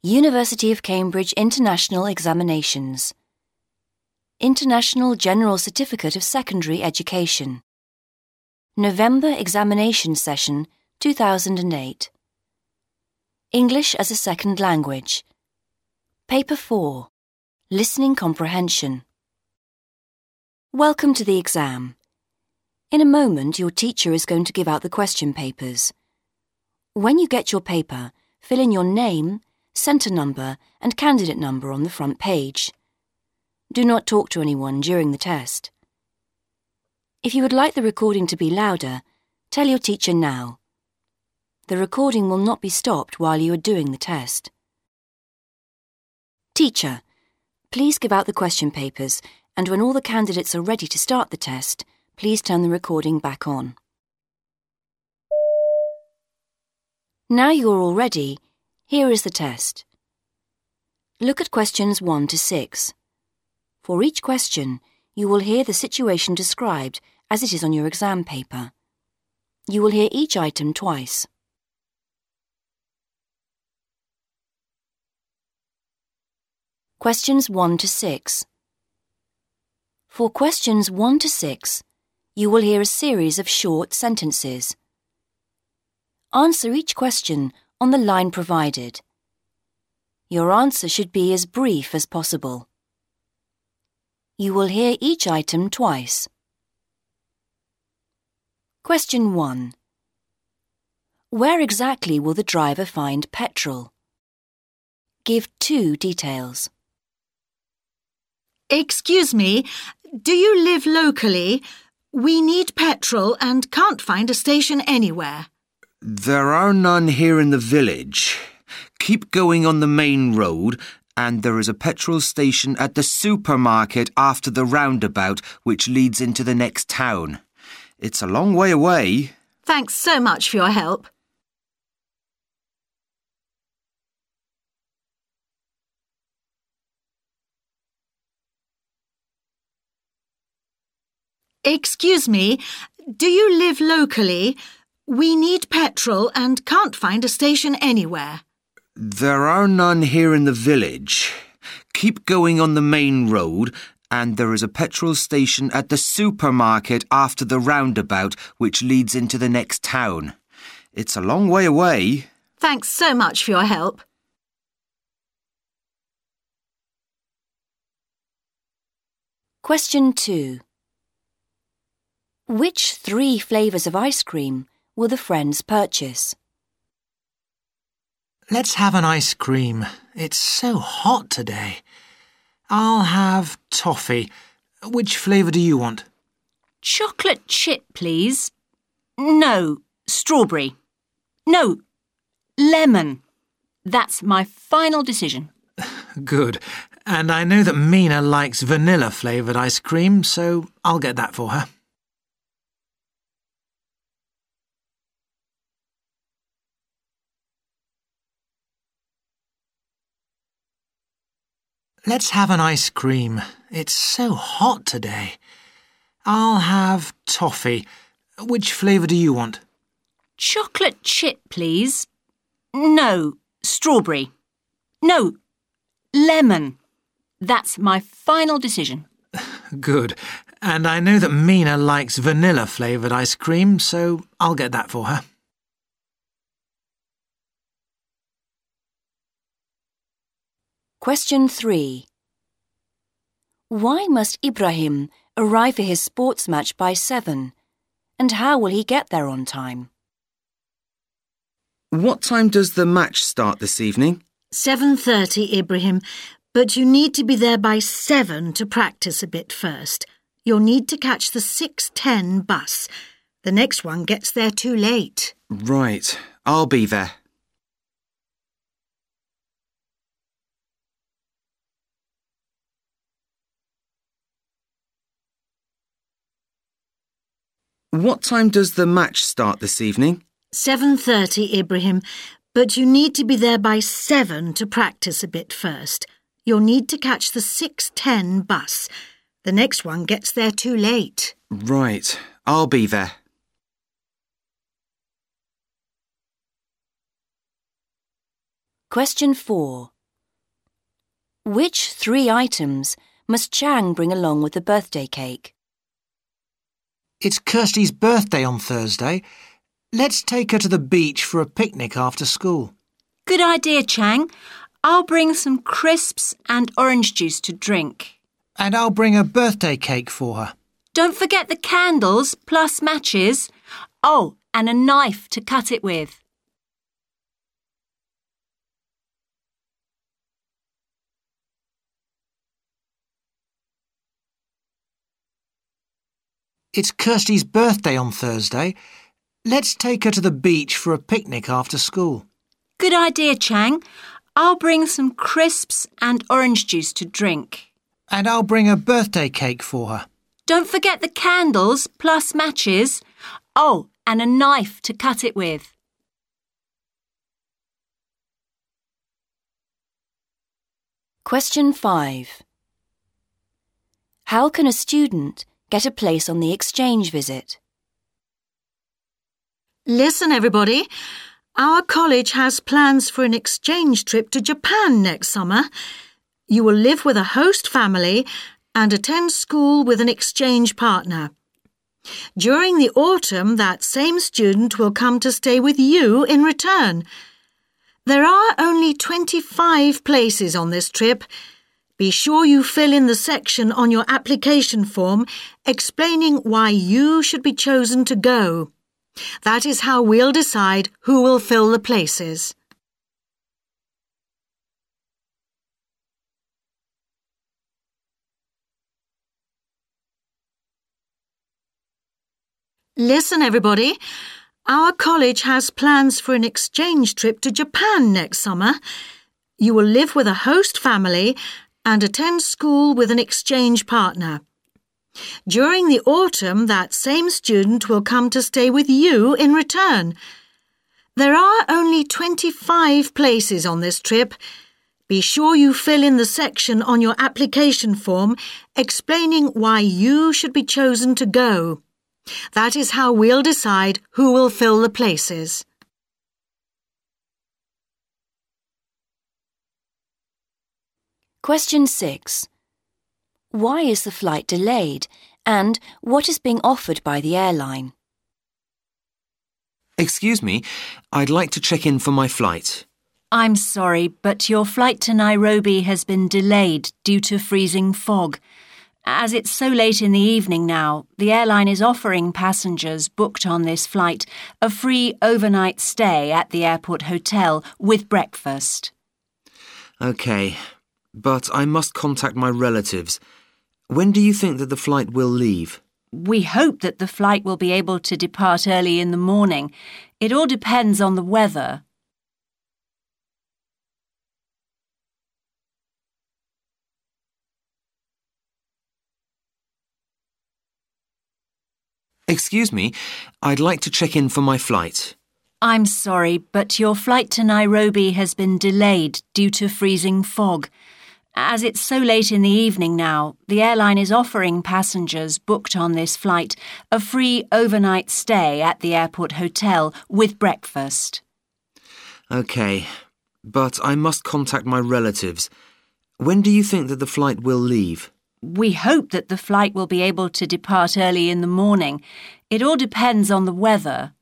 University of Cambridge International Examinations. International General Certificate of Secondary Education. November Examination Session 2008. English as a Second Language. Paper 4. Listening Comprehension. Welcome to the exam. In a moment, your teacher is going to give out the question papers. When you get your paper, fill in your name, centre number and candidate number on the front page. Do not talk to anyone during the test. If you would like the recording to be louder, tell your teacher now. The recording will not be stopped while you are doing the test. Teacher, please give out the question papers, and when all the candidates are ready to start the test, please turn the recording back on. Now you are all ready, here is the test. Look at questions 1 to 6. For each question, you will hear the situation described as it is on your exam paper. You will hear each item twice. Questions 1 to 6. For questions 1 to 6, you will hear a series of short sentences. Answer each question on the line provided. Your answer should be as brief as possible. You will hear each item twice. Question 1. Where exactly will the driver find petrol? Give 2 details. Excuse me, do you live locally? We need petrol and can't find a station anywhere. There are none here in the village. Keep going on the main road and there is a petrol station at the supermarket after the roundabout which leads into the next town. It's a long way away. Thanks so much for your help. Excuse me, do you live locally? We need petrol and can't find a station anywhere. There are none here in the village. Keep going on the main road and there is a petrol station at the supermarket after the roundabout which leads into the next town. It's a long way away. Thanks so much for your help. Question 2. Which 3 flavours of ice cream will the friends purchase? Let's have an ice cream. It's so hot today. I'll have toffee. Which flavour do you want? Chocolate chip, please. No, strawberry. No, lemon. That's my final decision. Good. And I know that Mina likes vanilla flavoured ice cream, so I'll get that for her. Let's have an ice cream. It's so hot today. I'll have toffee. Which flavour do you want? Chocolate chip, please. No, strawberry. No, lemon. That's my final decision. Good. And I know that Mina likes vanilla flavoured ice cream, so I'll get that for her. Question 3. Why must Ibrahim arrive for his sports match by 7? And how will he get there on time? What time does the match start this evening? 7:30, Ibrahim, but you need to be there by 7 to practice a bit first. You'll need to catch the 6:10 bus. The next one gets there too late. Right, I'll be there. What time does the match start this evening? 7:30, Ibrahim, but you need to be there by 7 to practice a bit first. You'll need to catch the 6:10 bus. The next one gets there too late. Right, I'll be there. Question 4. Which 3 items must Chang bring along with the birthday cake? It's Kirsty's birthday on Thursday. Let's take her to the beach for a picnic after school. Good idea, Chang. I'll bring some crisps and orange juice to drink. And I'll bring a birthday cake for her. Don't forget the candles plus matches. Oh, and a knife to cut it with. It's Kirsty's birthday on Thursday. Let's take her to the beach for a picnic after school. Good idea, Chang. I'll bring some crisps and orange juice to drink. And I'll bring a birthday cake for her. Don't forget the candles plus matches. Oh, and a knife to cut it with. Question 5. How can a student get a place on the exchange visit? Listen, everybody. Our college has plans for an exchange trip to Japan next summer. You will live with a host family and attend school with an exchange partner. During the autumn, that same student will come to stay with you in return. There are only 25 places on this trip. Be sure you fill in the section on your application form explaining why you should be chosen to go. That is how we'll decide who will fill the places. Listen, everybody. Our college has plans for an exchange trip to Japan next summer. You will live with a host family and attend school with an exchange partner. During the autumn, that same student will come to stay with you in return. There are only 25 places on this trip. Be sure you fill in the section on your application form explaining why you should be chosen to go. That is how we'll decide who will fill the places. Question 6. Why is the flight delayed and what is being offered by the airline? Excuse me, I'd like to check in for my flight. I'm sorry, but your flight to Nairobi has been delayed due to freezing fog. As it's so late in the evening now, the airline is offering passengers booked on this flight a free overnight stay at the airport hotel with breakfast. OK, but I must contact my relatives. When do you think that the flight will leave? We hope that the flight will be able to depart early in the morning. It all depends on the weather. Excuse me, I'd like to check in for my flight. I'm sorry, but your flight to Nairobi has been delayed due to freezing fog. As it's so late in the evening now, the airline is offering passengers booked on this flight a free overnight stay at the airport hotel with breakfast. OK, but I must contact my relatives. When do you think that the flight will leave? We hope that the flight will be able to depart early in the morning. It all depends on the weather.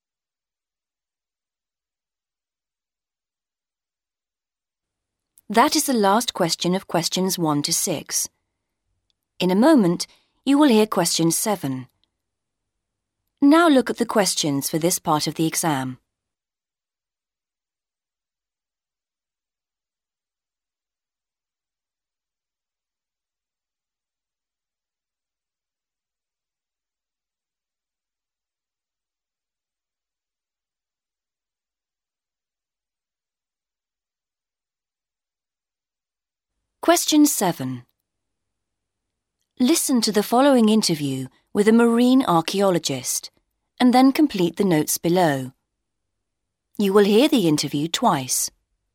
That is the last question of questions 1 to 6. In a moment, you will hear question 7. Now look at the questions for this part of the exam. Question 7. Listen to the following interview with a marine archaeologist and then complete the notes below. You will hear the interview twice.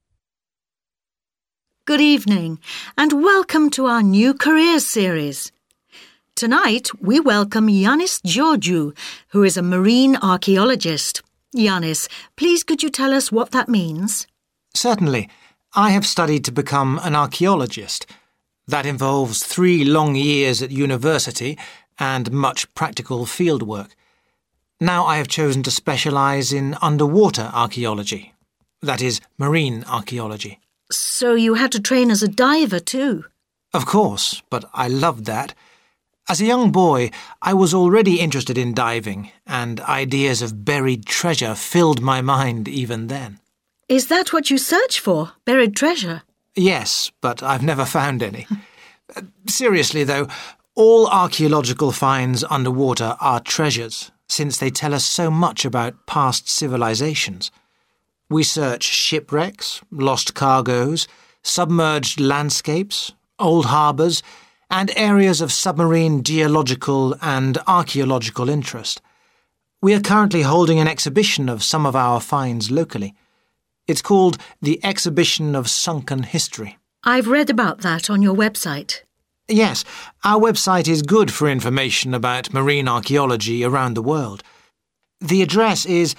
Good evening and welcome to our new careers series. Tonight we welcome Yanis Georgiou, who is a marine archaeologist. Yanis, please could you tell us what that means? Certainly. I have studied to become an archaeologist. That involves 3 long years at university and much practical field work. Now I have chosen to specialise in underwater archaeology. That is, marine archaeology. So you had to train as a diver too? Of course, but I loved that. As a young boy, I was already interested in diving, and ideas of buried treasure filled my mind even then. Is that what you search for, buried treasure? Yes, but I've never found any. Seriously, though, all archaeological finds underwater are treasures, since they tell us so much about past civilizations. We search shipwrecks, lost cargoes, submerged landscapes, old harbours, and areas of submarine geological and archaeological interest. We are currently holding an exhibition of some of our finds locally. It's called the Exhibition of Sunken History. I've read about that on your website. Yes, our website is good for information about marine archaeology around the world. The address is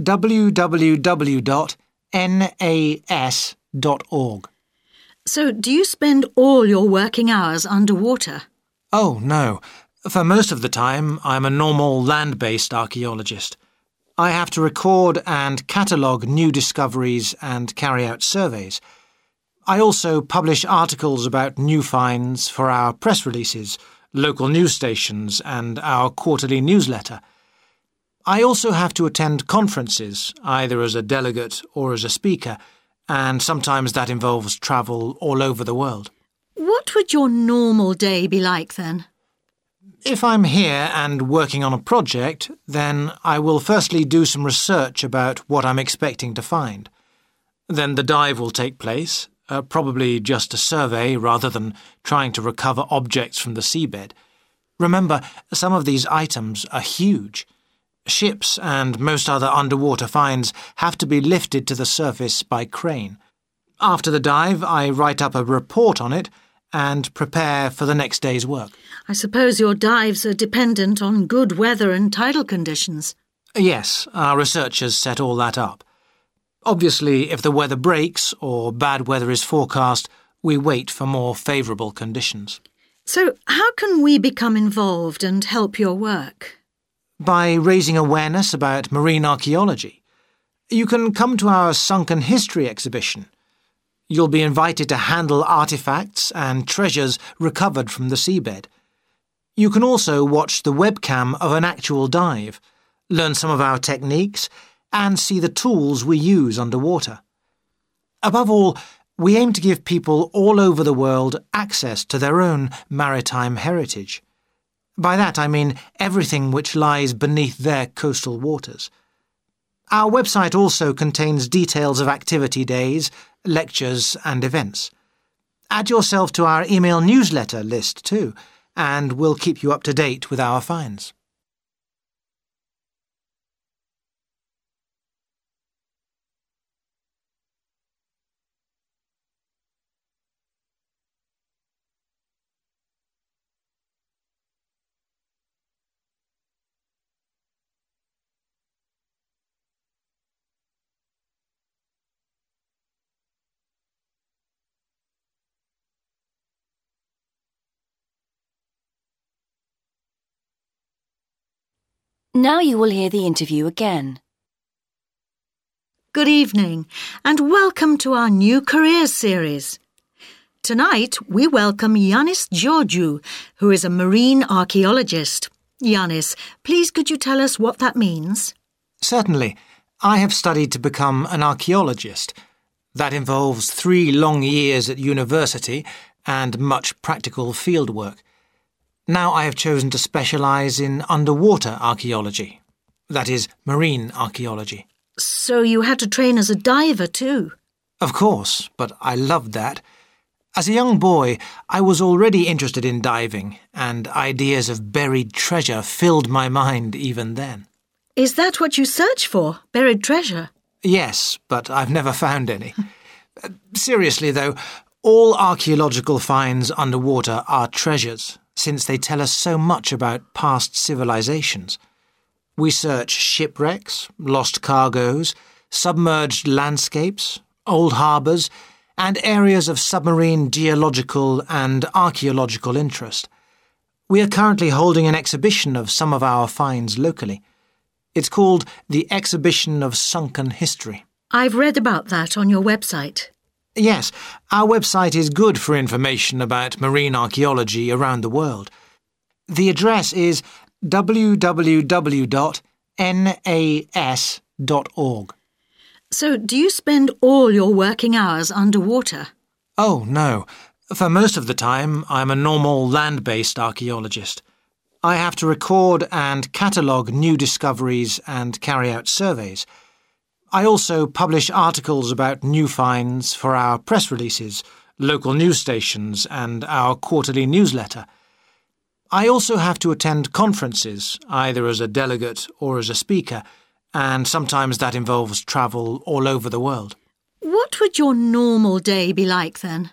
www.nas.org. So do you spend all your working hours underwater? Oh, no. For most of the time, I'm a normal land-based archaeologist. I have to record and catalogue new discoveries and carry out surveys. I also publish articles about new finds for our press releases, local news stations, and our quarterly newsletter. I also have to attend conferences, either as a delegate or as a speaker, and sometimes that involves travel all over the world. What would your normal day be like then? If I'm here and working on a project, then I will firstly do some research about what I'm expecting to find. Then the dive will take place, probably just a survey rather than trying to recover objects from the seabed. Remember, some of these items are huge. Ships and most other underwater finds have to be lifted to the surface by crane. After the dive, I write up a report on it and prepare for the next day's work. I suppose your dives are dependent on good weather and tidal conditions. Yes, our researchers set all that up. Obviously, if the weather breaks or bad weather is forecast, we wait for more favourable conditions. So how can we become involved and help your work? By raising awareness about marine archaeology. You can come to our Sunken History exhibition. You'll be invited to handle artefacts and treasures recovered from the seabed. You can also watch the webcam of an actual dive, learn some of our techniques, and see the tools we use underwater. Above all, we aim to give people all over the world access to their own maritime heritage. By that I mean everything which lies beneath their coastal waters. Our website also contains details of activity days, lectures and events. Add yourself to our email newsletter list too, and we'll keep you up to date with our finds. Now you will hear the interview again. Good evening, and welcome to our new careers series. Tonight, we welcome Yanis Georgiou, who is a marine archaeologist. Yanis, please could you tell us what that means? Certainly. I have studied to become an archaeologist. That involves 3 long years at university and much practical field work. Now I have chosen to specialise in underwater archaeology. That is, marine archaeology. So you had to train as a diver too? Of course, but I loved that. As a young boy, I was already interested in diving, and ideas of buried treasure filled my mind even then. Is that what you search for, buried treasure? Yes, but I've never found any. Seriously, though, all archaeological finds underwater are treasures, since they tell us so much about past civilizations. We search shipwrecks, lost cargoes, submerged landscapes, old harbours, and areas of submarine geological and archaeological interest. We are currently holding an exhibition of some of our finds locally. It's called the Exhibition of Sunken History. I've read about that on your website. Yes, our website is good for information about marine archaeology around the world. The address is www.nas.org. So, do you spend all your working hours underwater? Oh, no. For most of the time, I'm a normal land-based archaeologist. I have to record and catalogue new discoveries and carry out surveys. I also publish articles about new finds for our press releases, local news stations, and our quarterly newsletter. I also have to attend conferences, either as a delegate or as a speaker, and sometimes that involves travel all over the world. What would your normal day be like then?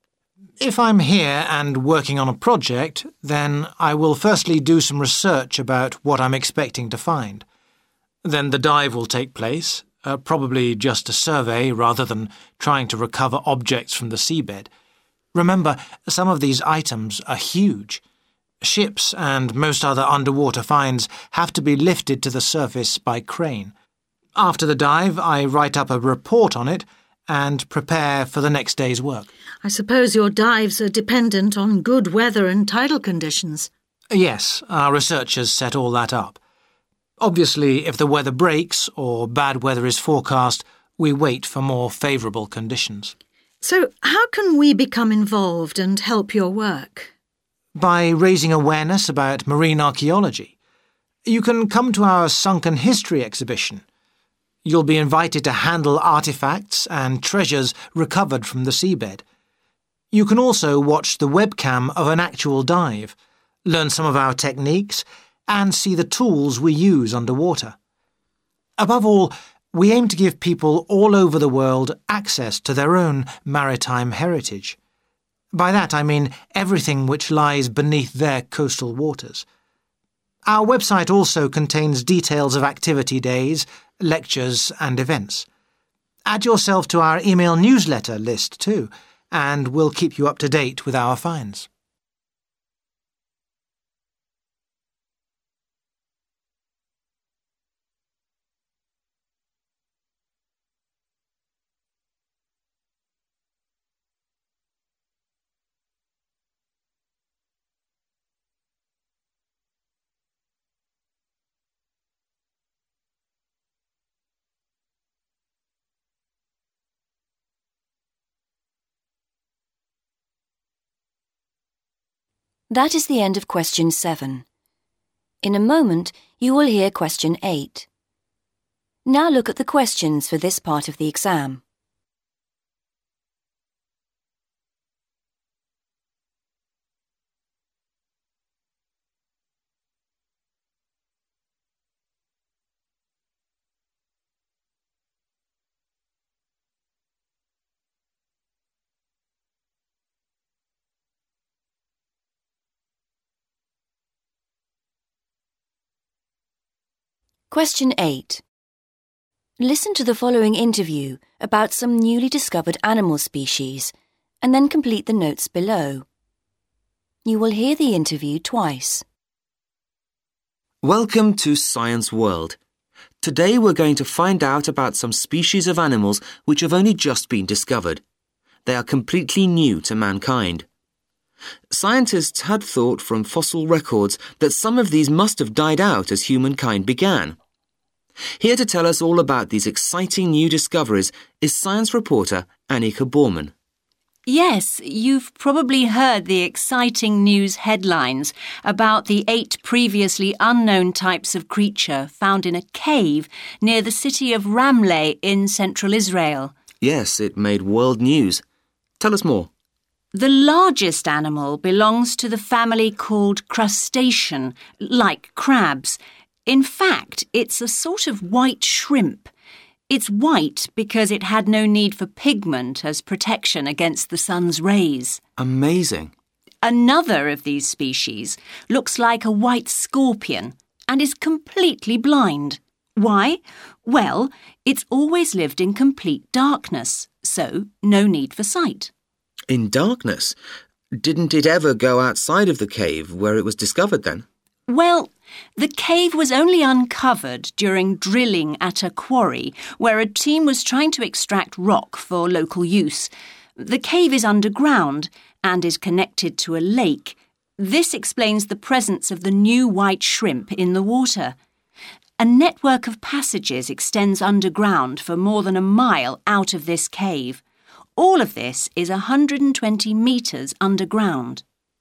If I'm here and working on a project, then I will firstly do some research about what I'm expecting to find. Then the dive will take place, probably just a survey rather than trying to recover objects from the seabed. Remember, some of these items are huge. Ships and most other underwater finds have to be lifted to the surface by crane. After the dive, I write up a report on it and prepare for the next day's work. I suppose your dives are dependent on good weather and tidal conditions. Yes, our researchers set all that up. Obviously, if the weather breaks or bad weather is forecast, we wait for more favourable conditions. So, how can we become involved and help your work? By raising awareness about marine archaeology. You can come to our Sunken History exhibition. You'll be invited to handle artefacts and treasures recovered from the seabed. You can also watch the webcam of an actual dive, learn some of our techniques, and see the tools we use underwater. Above all, we aim to give people all over the world access to their own maritime heritage. By that I mean everything which lies beneath their coastal waters. Our website also contains details of activity days, lectures and events. Add yourself to our email newsletter list too, and we'll keep you up to date with our finds. That is the end of question 7. In a moment, you will hear question 8. Now look at the questions for this part of the exam. Question 8. Listen to the following interview about some newly discovered animal species and then complete the notes below. You will hear the interview twice. Welcome to Science World. Today we're going to find out about some species of animals which have only just been discovered. They are completely new to mankind. Scientists had thought from fossil records that some of these must have died out as humankind began. Here to tell us all about these exciting new discoveries is science reporter Annika Borman. Yes, you've probably heard the exciting news headlines about the 8 previously unknown types of creature found in a cave near the city of Ramleh in central Israel. Yes, it made world news. Tell us more. The largest animal belongs to the family called crustacean, like crabs. In fact, it's a sort of white shrimp. It's white because it had no need for pigment as protection against the sun's rays. Amazing. Another of these species looks like a white scorpion and is completely blind. Why? Well, it's always lived in complete darkness, so no need for sight. In darkness? Didn't it ever go outside of the cave where it was discovered then? Well, the cave was only uncovered during drilling at a quarry where a team was trying to extract rock for local use. The cave is underground and is connected to a lake. This explains the presence of the new white shrimp in the water. A network of passages extends underground for more than a mile out of this cave. All of this is 120 metres underground.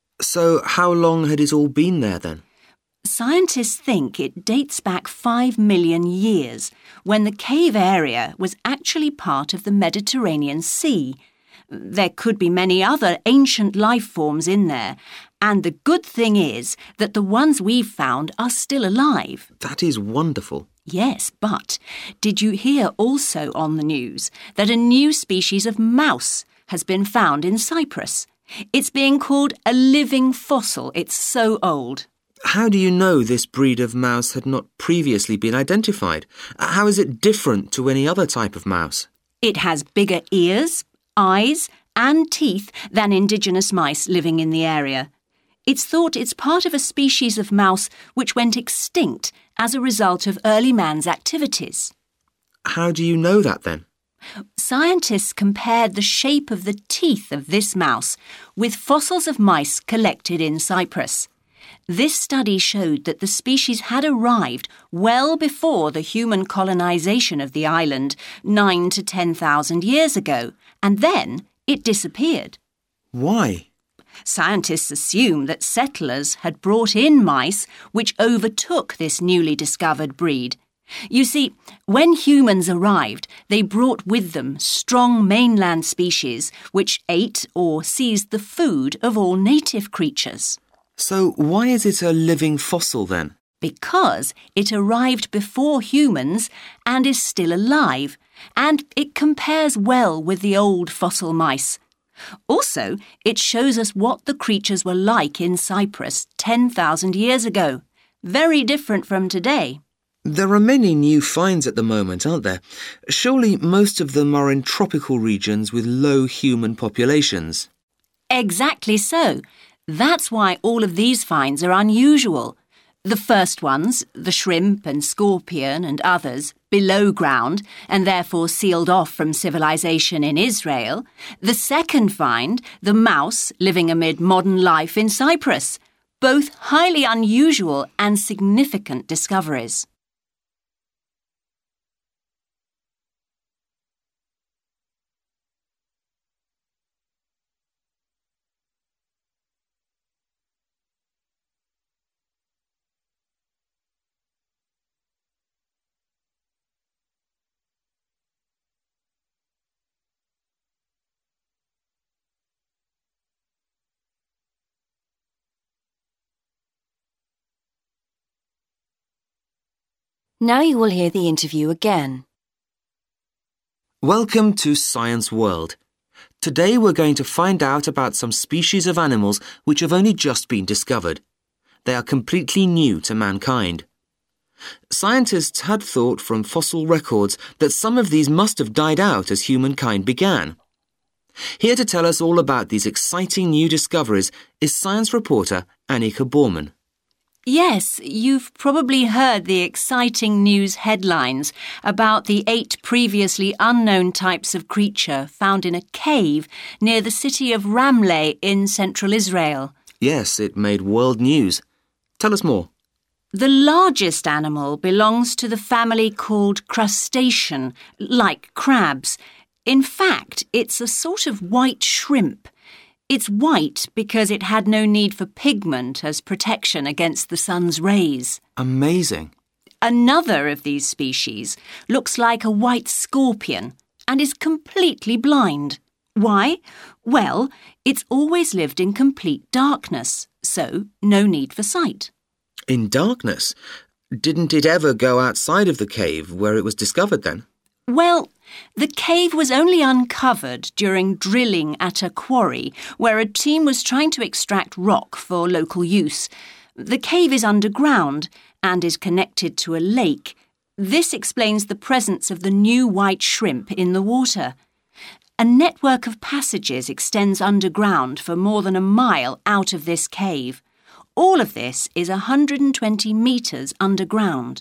So how long had it all been there then? Scientists think it dates back 5 million years, when the cave area was actually part of the Mediterranean Sea. There could be many other ancient life forms in there, and the good thing is that the ones we've found are still alive. That is wonderful. Yes, but did you hear also on the news that a new species of mouse has been found in Cyprus? It's being called a living fossil. It's so old. How do you know this breed of mouse had not previously been identified? How is it different to any other type of mouse? It has bigger ears, eyes and teeth than indigenous mice living in the area. It's thought it's part of a species of mouse which went extinct as a result of early man's activities. How do you know that then? Scientists compared the shape of the teeth of this mouse with fossils of mice collected in Cyprus. This study showed that the species had arrived well before the human colonisation of the island 9,000 to 10,000 years ago, and then it disappeared. Why? Scientists assume that settlers had brought in mice which overtook this newly discovered breed. You see, when humans arrived, they brought with them strong mainland species which ate or seized the food of all native creatures. So why is it a living fossil then? Because it arrived before humans and is still alive, and it compares well with the old fossil mice. Also, it shows us what the creatures were like in Cyprus 10,000 years ago. Very different from today. There are many new finds at the moment, aren't there? Surely most of them are in tropical regions with low human populations. Exactly so. That's why all of these finds are unusual. The first ones, the shrimp and scorpion and others, below ground and therefore sealed off from civilization in Israel. The second find, the mouse living amid modern life in Cyprus. Both highly unusual and significant discoveries. Now you will hear the interview again. Welcome to Science World. Today we're going to find out about some species of animals which have only just been discovered. They are completely new to mankind. Scientists had thought from fossil records that some of these must have died out as humankind began. Here to tell us all about these exciting new discoveries is science reporter Annika Borman. Yes, you've probably heard the exciting news headlines about the 8 previously unknown types of creature found in a cave near the city of Ramleh in central Israel. Yes, it made world news. Tell us more. The largest animal belongs to the family called crustacean, like crabs. In fact, it's a sort of white shrimp. It's white because it had no need for pigment as protection against the sun's rays. Amazing. Another of these species looks like a white scorpion and is completely blind. Why? Well, it's always lived in complete darkness, so no need for sight. In darkness? Didn't it ever go outside of the cave where it was discovered then? Well, the cave was only uncovered during drilling at a quarry where a team was trying to extract rock for local use. The cave is underground and is connected to a lake. This explains the presence of the new white shrimp in the water. A network of passages extends underground for more than a mile out of this cave. All of this is 120 metres underground.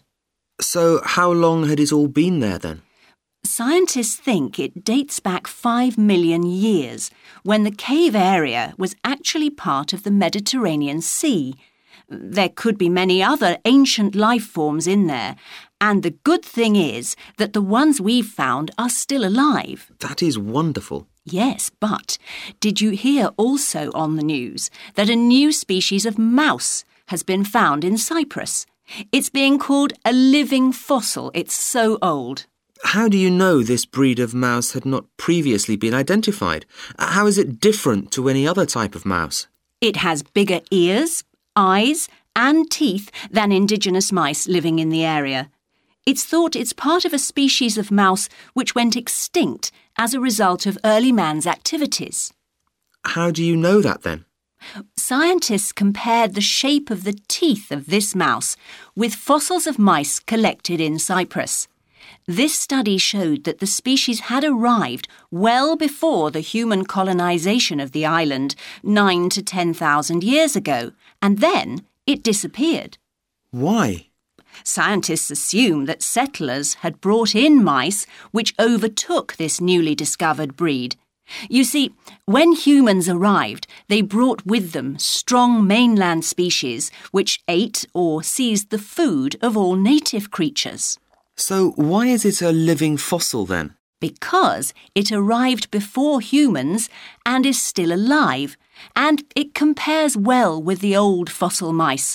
So how long had it all been there then? Scientists think it dates back 5 million years, when the cave area was actually part of the Mediterranean Sea. There could be many other ancient life forms in there, and the good thing is that the ones we've found are still alive. That is wonderful. Yes, but did you hear also on the news that a new species of mouse has been found in Cyprus? It's being called a living fossil. It's so old. How do you know this breed of mouse had not previously been identified? How is it different to any other type of mouse? It has bigger ears, eyes and teeth than indigenous mice living in the area. It's thought it's part of a species of mouse which went extinct as a result of early man's activities. How do you know that then? Scientists compared the shape of the teeth of this mouse with fossils of mice collected in Cyprus. This study showed that the species had arrived well before the human colonisation of the island 9,000 to 10,000 years ago, and then it disappeared. Why? Scientists assume that settlers had brought in mice which overtook this newly discovered breed. You see, when humans arrived, they brought with them strong mainland species which ate or seized the food of all native creatures. So why is it a living fossil then? Because it arrived before humans and is still alive, and it compares well with the old fossil mice.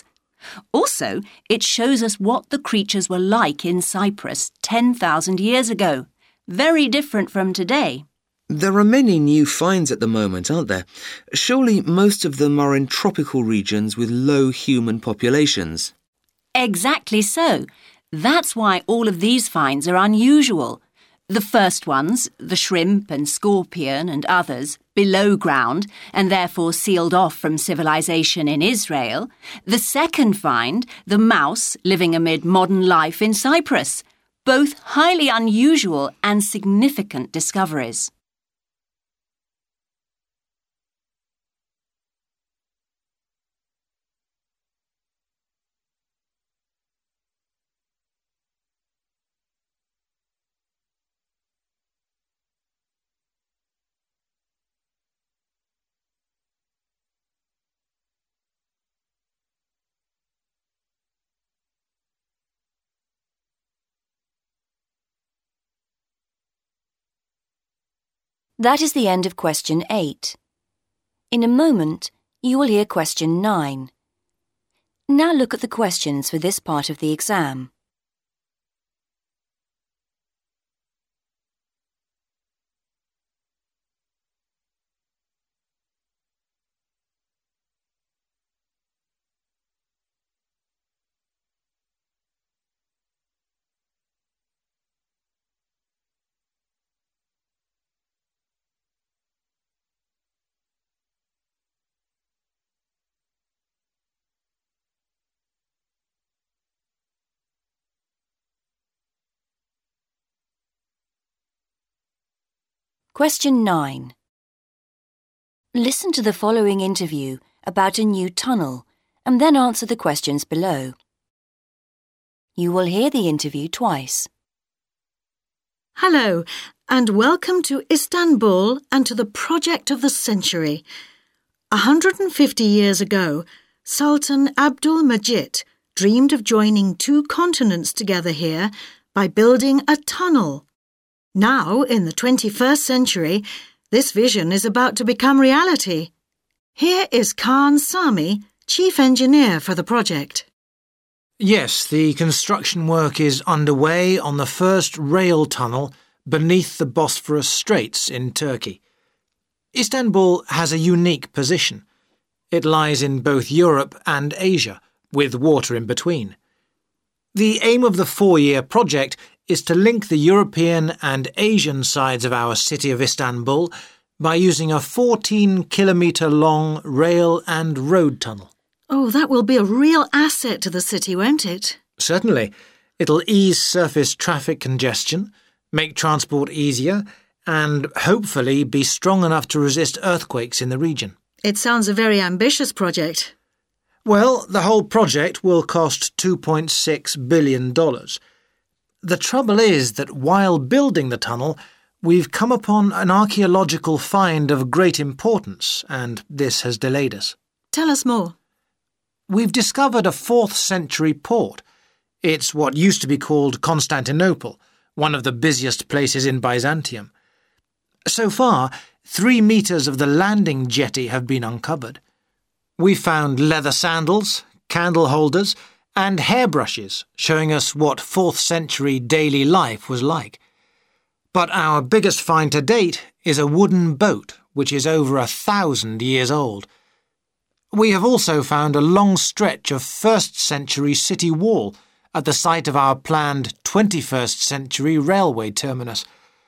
Also, it shows us what the creatures were like in Cyprus 10,000 years ago. Very different from today. There are many new finds at the moment, aren't there? Surely most of them are in tropical regions with low human populations. Exactly so. That's why all of these finds are unusual. The first ones, the shrimp and scorpion and others, below ground and therefore sealed off from civilization in Israel. The second find, the mouse living amid modern life in Cyprus. Both highly unusual and significant discoveries. That is the end of question 8. In a moment, you will hear question 9. Now look at the questions for this part of the exam. Question 9. Listen to the following interview about a new tunnel and then answer the questions below. You will hear the interview twice. Hello, and welcome to Istanbul and to the project of the century. 150 years ago, Sultan Abdülmecit dreamed of joining 2 continents together here by building a tunnel. Now, in the 21st century, this vision is about to become reality. Here is Khan Sami, chief engineer for the project. Yes, the construction work is underway on the first rail tunnel beneath the Bosphorus Straits in Turkey. Istanbul has a unique position. It lies in both Europe and Asia, with water in between. The aim of the 4-year project is to link the European and Asian sides of our city of Istanbul by using a 14-kilometre-long rail and road tunnel. Oh, that will be a real asset to the city, won't it? Certainly. It'll ease surface traffic congestion, make transport easier, and hopefully be strong enough to resist earthquakes in the region. It sounds a very ambitious project. Well, the whole project will cost $2.6 billion. The trouble is that while building the tunnel, we've come upon an archaeological find of great importance, and this has delayed us. Tell us more. We've discovered a 4th century port. It's what used to be called Constantinople, one of the busiest places in Byzantium. So far, 3 meters of the landing jetty have been uncovered. We found leather sandals, candle holders, and hairbrushes, showing us what 4th century daily life was like. But our biggest find to date is a wooden boat, which is over 1,000 years old. We have also found a long stretch of 1st century city wall at the site of our planned 21st century railway terminus.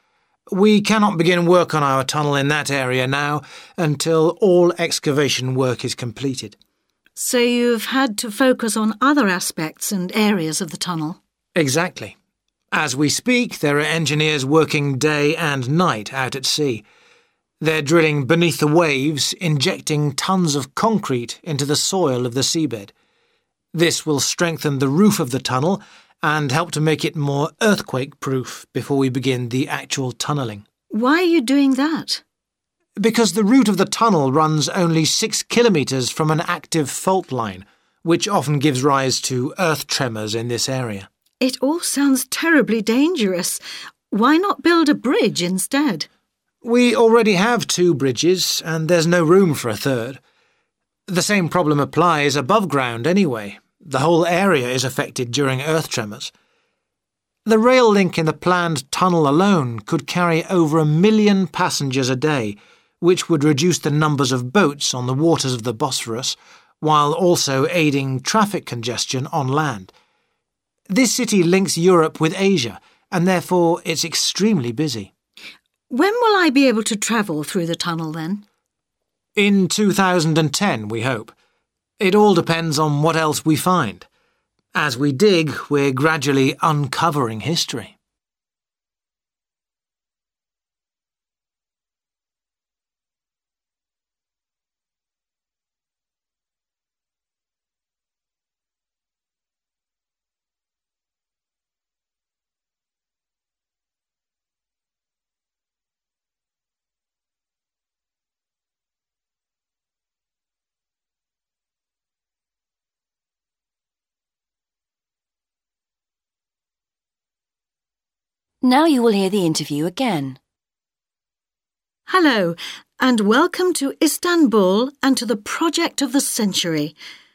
We cannot begin work on our tunnel in that area now until all excavation work is completed. So you've had to focus on other aspects and areas of the tunnel? Exactly. As we speak, there are engineers working day and night out at sea. They're drilling beneath the waves, injecting tons of concrete into the soil of the seabed. This will strengthen the roof of the tunnel and help to make it more earthquake-proof before we begin the actual tunnelling. Why are you doing that? Because the route of the tunnel runs only 6 kilometres from an active fault line, which often gives rise to earth tremors in this area. It all sounds terribly dangerous. Why not build a bridge instead? We already have 2 bridges, and there's no room for a third. The same problem applies above ground anyway. The whole area is affected during earth tremors. The rail link in the planned tunnel alone could carry over 1 million passengers a day, which would reduce the numbers of boats on the waters of the Bosphorus, while also aiding traffic congestion on land. This city links Europe with Asia, and therefore it's extremely busy. When will I be able to travel through the tunnel then? In 2010, we hope. It all depends on what else we find. As we dig, we're gradually uncovering history. Now you will hear the interview again. Hello, and welcome to Istanbul and to the project of the century.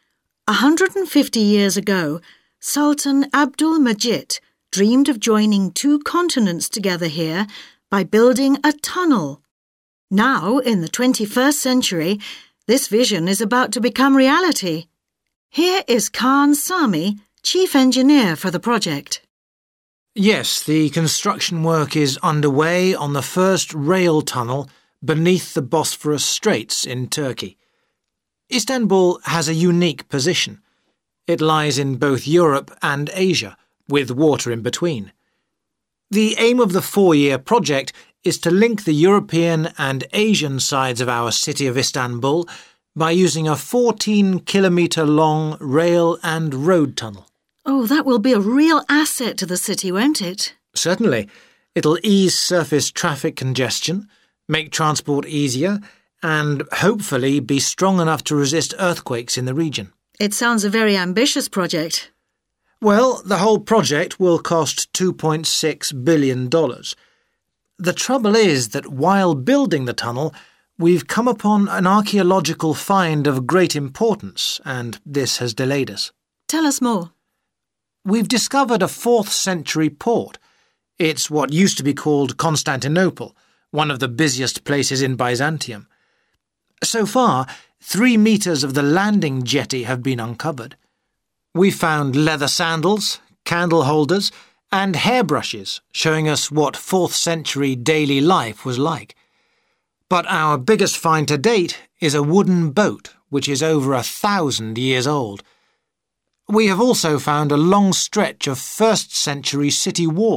150 years ago, Sultan Abdülmecit dreamed of joining 2 continents together here by building a tunnel. Now, in the 21st century, this vision is about to become reality. Here is Khan Sami, chief engineer for the project. Yes, the construction work is underway on the first rail tunnel beneath the Bosphorus Straits in Turkey. Istanbul has a unique position. It lies in both Europe and Asia, with water in between. The aim of the 4-year project is to link the European and Asian sides of our city of Istanbul by using a 14-kilometre-long rail and road tunnel. Oh, that will be a real asset to the city, won't it? Certainly. It'll ease surface traffic congestion, make transport easier, and hopefully be strong enough to resist earthquakes in the region. It sounds a very ambitious project. Well, the whole project will cost $2.6 billion. The trouble is that while building the tunnel, we've come upon an archaeological find of great importance, and this has delayed us. Tell us more. We've discovered a 4th century port. It's what used to be called Constantinople, one of the busiest places in Byzantium. So far, 3 meters of the landing jetty have been uncovered. We found leather sandals, candle holders, and hairbrushes, showing us what 4th century daily life was like. But our biggest find to date is a wooden boat, which is over 1,000 years old. We have also found a long stretch of 1st century city wall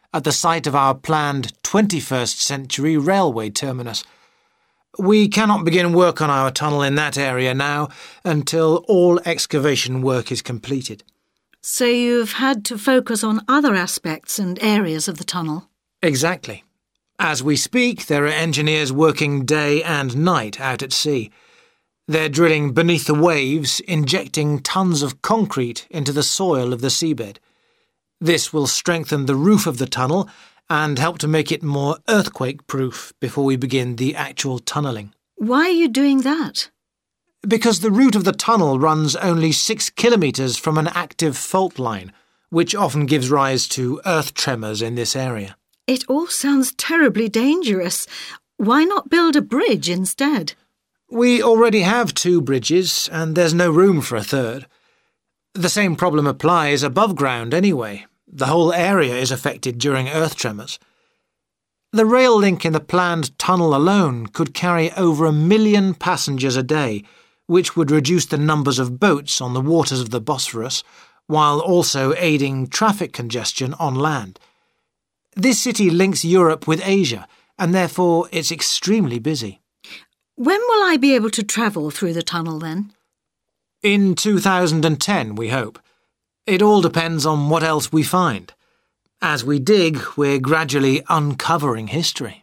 at the site of our planned 21st century railway terminus. We cannot begin work on our tunnel in that area now until all excavation work is completed. So you've had to focus on other aspects and areas of the tunnel? Exactly. As we speak, there are engineers working day and night out at sea. They're drilling beneath the waves, injecting tons of concrete into the soil of the seabed. This will strengthen the roof of the tunnel and help to make it more earthquake-proof before we begin the actual tunnelling. Why are you doing that? Because the route of the tunnel runs only 6 kilometres from an active fault line, which often gives rise to earth tremors in this area. It all sounds terribly dangerous. Why not build a bridge instead? We already have 2 bridges, and there's no room for a third. The same problem applies above ground anyway. The whole area is affected during earth tremors. The rail link in the planned tunnel alone could carry over 1 million passengers a day, which would reduce the numbers of boats on the waters of the Bosphorus, while also aiding traffic congestion on land. This city links Europe with Asia, and therefore it's extremely busy. When will I be able to travel through the tunnel then? In 2010, we hope. It all depends on what else we find. As we dig, we're gradually uncovering history.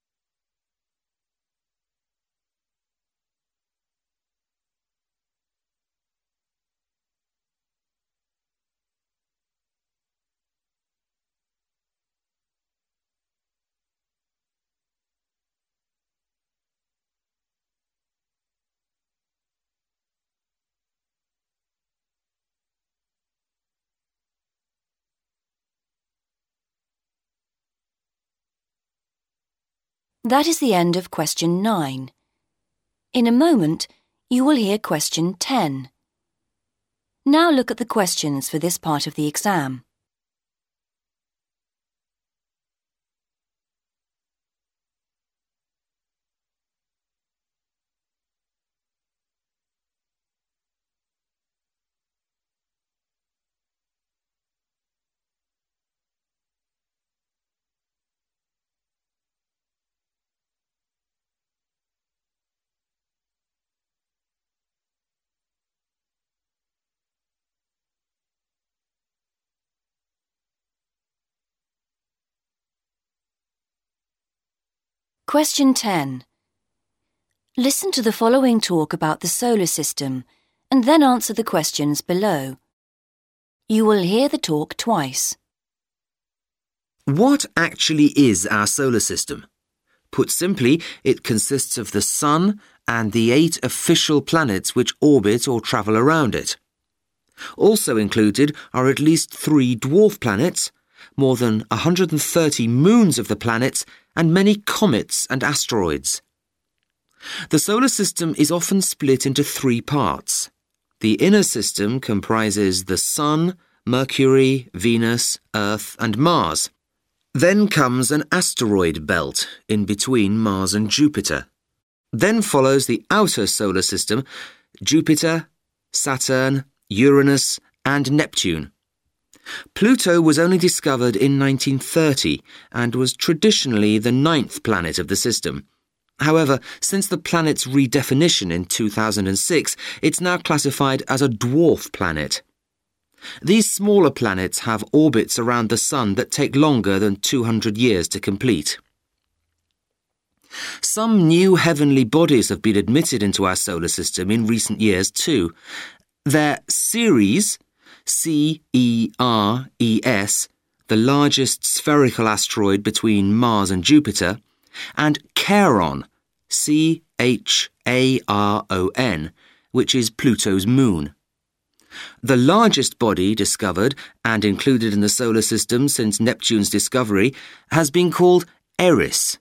That is the end of question 9. In a moment, you will hear question 10. Now look at the questions for this part of the exam. Question 10. Listen to the following talk about the solar system and then answer the questions below. You will hear the talk twice. What actually is our solar system? Put simply, it consists of the Sun and the 8 official planets which orbit or travel around it. Also included are at least 3 dwarf planets, more than 130 moons of the planets, and many comets and asteroids. The solar system is often split into 3 parts. The inner system comprises the Sun, Mercury, Venus, Earth, and Mars. Then comes an asteroid belt in between Mars and Jupiter. Then follows the outer solar system, Jupiter, Saturn, Uranus, and Neptune. Pluto was only discovered in 1930 and was traditionally the 9th planet of the system. However, since the planet's redefinition in 2006, it's now classified as a dwarf planet. These smaller planets have orbits around the Sun that take longer than 200 years to complete. Some new heavenly bodies have been admitted into our solar system in recent years too. They're Ceres, CERES, the largest spherical asteroid between Mars and Jupiter, and Charon, CHARON, which is Pluto's moon. The largest body discovered and included in the solar system since Neptune's discovery has been called Eris,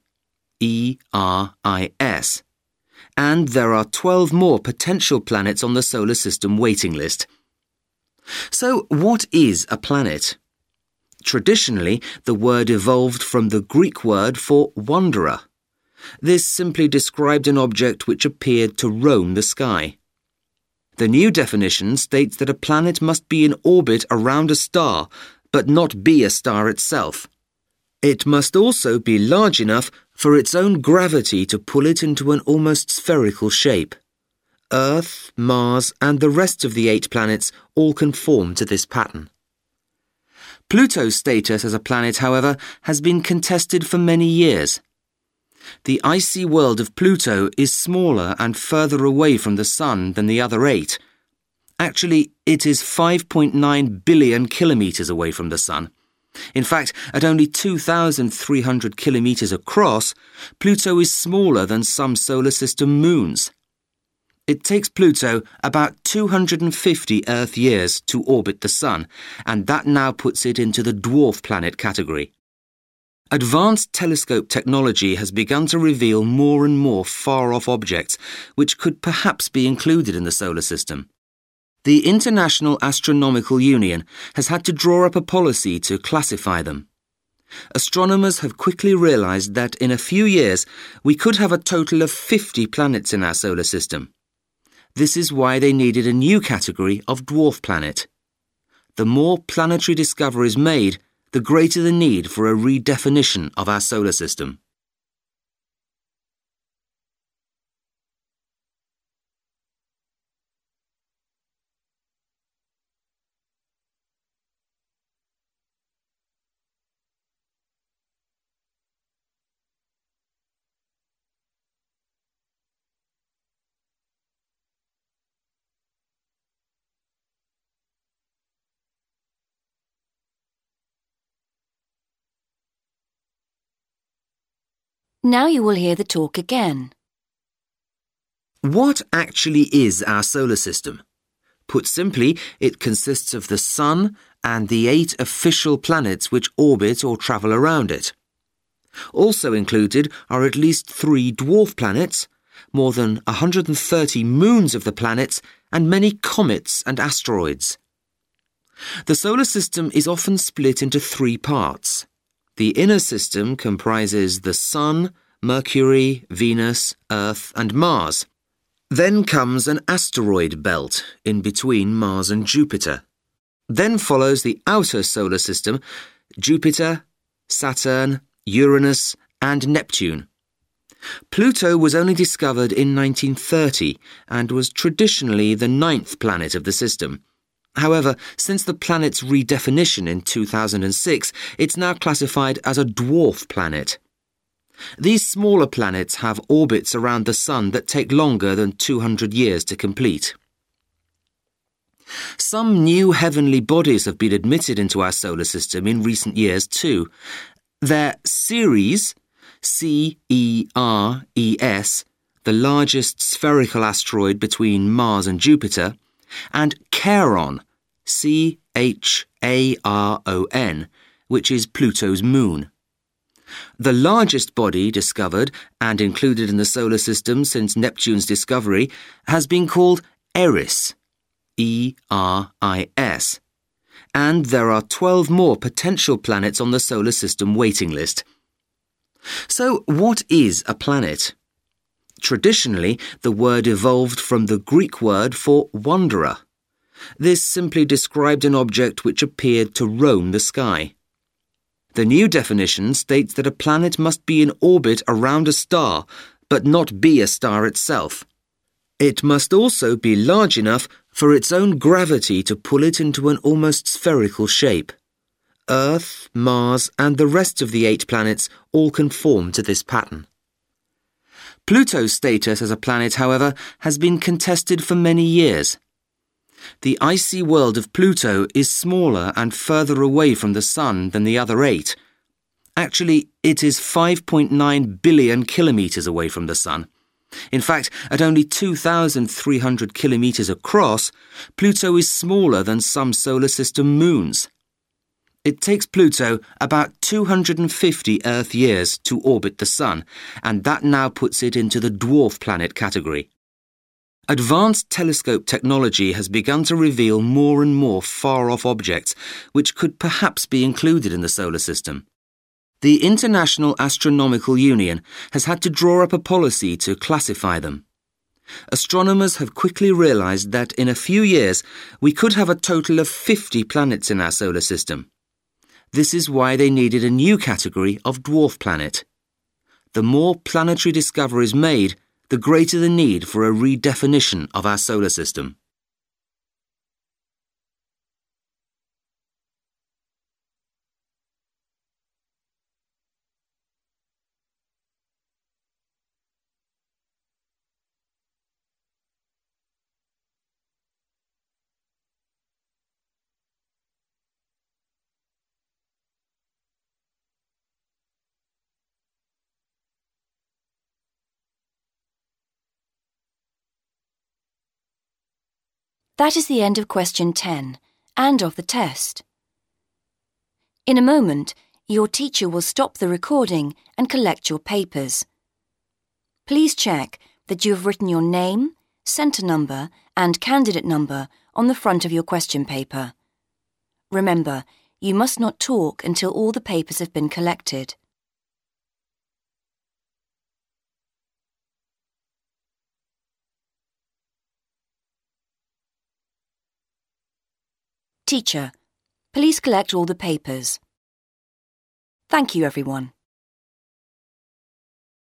ERIS, and there are 12 more potential planets on the solar system waiting list. So, what is a planet? Traditionally, the word evolved from the Greek word for wanderer. This simply described an object which appeared to roam the sky. The new definition states that a planet must be in orbit around a star, but not be a star itself. It must also be large enough for its own gravity to pull it into an almost spherical shape. Earth, Mars, and the rest of the 8 planets all conform to this pattern. Pluto's status as a planet, however, has been contested for many years. The icy world of Pluto is smaller and further away from the Sun than the other 8. Actually, it is 5.9 billion kilometres away from the Sun. In fact, at only 2,300 kilometres across, Pluto is smaller than some solar system moons. It takes Pluto about 250 Earth years to orbit the Sun, and that now puts it into the dwarf planet category. Advanced telescope technology has begun to reveal more and more far-off objects, which could perhaps be included in the solar system. The International Astronomical Union has had to draw up a policy to classify them. Astronomers have quickly realized that in a few years we could have a total of 50 planets in our solar system. This is why they needed a new category of dwarf planet. The more planetary discoveries made, the greater the need for a redefinition of our solar system. Now you will hear the talk again. What actually is our solar system? Put simply, it consists of the Sun and the 8 official planets which orbit or travel around it. Also included are at least 3 dwarf planets, more than 130 moons of the planets, and many comets and asteroids. The solar system is often split into 3 parts. The inner system comprises the Sun, Mercury, Venus, Earth, and Mars. Then comes an asteroid belt in between Mars and Jupiter. Then follows the outer solar system, Jupiter, Saturn, Uranus, and Neptune. Pluto was only discovered in 1930 and was traditionally the 9th planet of the system. However, since the planet's redefinition in 2006, it's now classified as a dwarf planet. These smaller planets have orbits around the Sun that take longer than 200 years to complete. Some new heavenly bodies have been admitted into our solar system in recent years too. They're Ceres, Ceres, the largest spherical asteroid between Mars and Jupiter, and Charon, Charon, which is Pluto's moon. The largest body discovered and included in the solar system since Neptune's discovery has been called Eris, Eris, and there are 12 more potential planets on the solar system waiting list. So, what is a planet? Traditionally, the word evolved from the Greek word for wanderer. This simply described an object which appeared to roam the sky. The new definition states that a planet must be in orbit around a star, but not be a star itself. It must also be large enough for its own gravity to pull it into an almost spherical shape. Earth, Mars, and the rest of the 8 planets all conform to this pattern. Pluto's status as a planet, however, has been contested for many years. The icy world of Pluto is smaller and further away from the Sun than the other 8. Actually, it is 5.9 billion kilometres away from the Sun. In fact, at only 2,300 kilometres across, Pluto is smaller than some solar system moons. It takes Pluto about 250 Earth years to orbit the Sun, and that now puts it into the dwarf planet category. Advanced telescope technology has begun to reveal more and more far-off objects, which could perhaps be included in the solar system. The International Astronomical Union has had to draw up a policy to classify them. Astronomers have quickly realized that in a few years we could have a total of 50 planets in our solar system. This is why they needed a new category of dwarf planet. The more planetary discoveries made, the greater the need for a redefinition of our solar system. That is the end of question 10 and of the test. In a moment, your teacher will stop the recording and collect your papers. Please check that you have written your name, centre number and candidate number on the front of your question paper. Remember, you must not talk until all the papers have been collected. Teacher, please collect all the papers. Thank you, everyone.